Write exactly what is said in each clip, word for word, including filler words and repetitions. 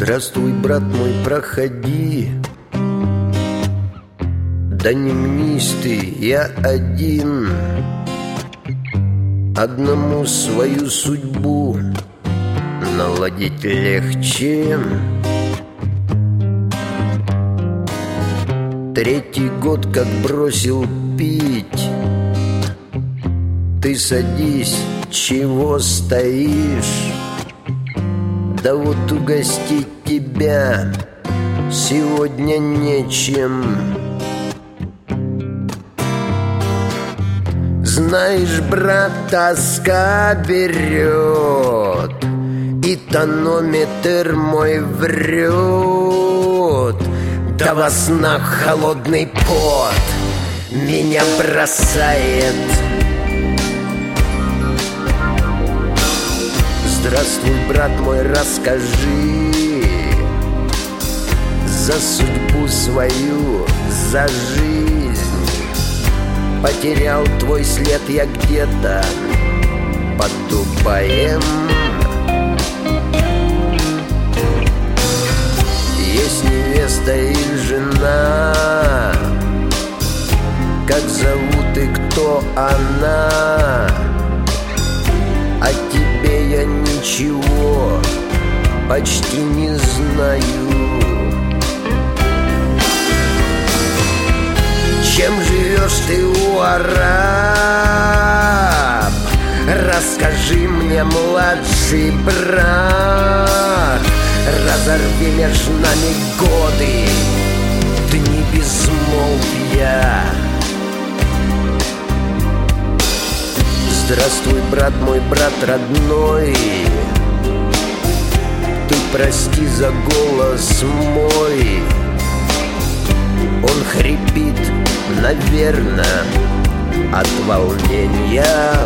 Здравствуй, брат мой, проходи. Да не мнись ты, я один. Одному свою судьбу наладить легче. Третий год как бросил пить. Ты садись, чего стоишь? Да вот угостить тебя сегодня нечем. Знаешь, брат, тоска берет, и тонометр мой врет. Да во снах холодный пот меня бросает. Здравствуй, брат мой, расскажи за судьбу свою, за жизнь. Потерял твой след я где-то под Дубаем. Есть невеста и жена, как зовут и кто она? О тебе я ничего почти не знаю. Чем живешь ты, у араб? Расскажи мне, младший брат. Разорви между нами годы, дни безмолвия. Здравствуй, брат мой, брат родной. Ты прости за голос мой. Он хрипит, наверное, от волнения.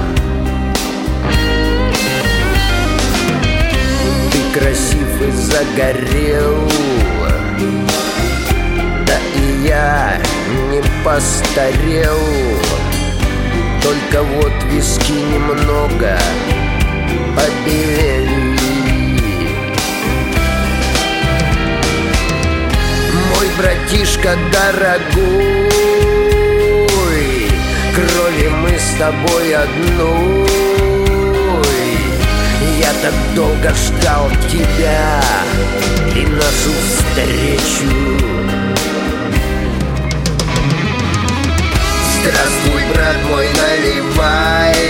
Ты красив и загорел, да и я не постарел. Только вот виски немного побелели. Мой братишка дорогой, крови мы с тобой одной. Я так долго ждал тебя и нашу встречу. Здравствуй, брат мой, наливай,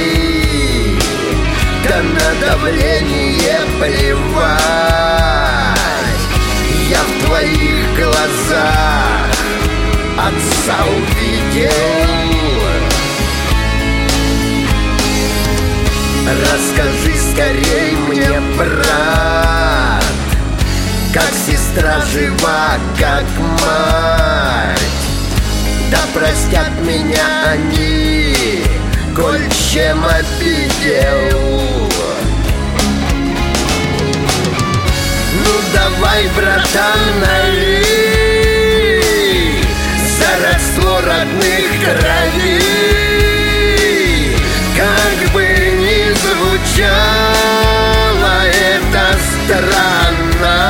да на давление плевать. Я в твоих глазах отца увидел. Расскажи скорей мне, брат, как сестра жива, как мать. Да простят меня они, коль чем обидел. Ну давай, братан, налей за родство родных кровей. Как бы ни звучало это странно,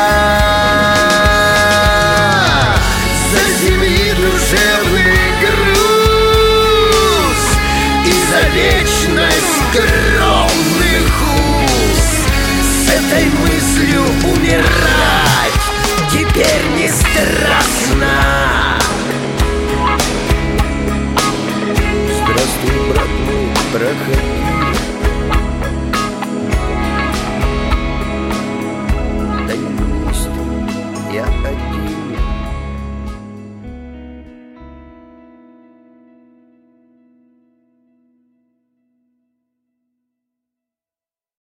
за семьи душевный груз и за вечность кровных уз. С этой мыслью умирать теперь не страшно.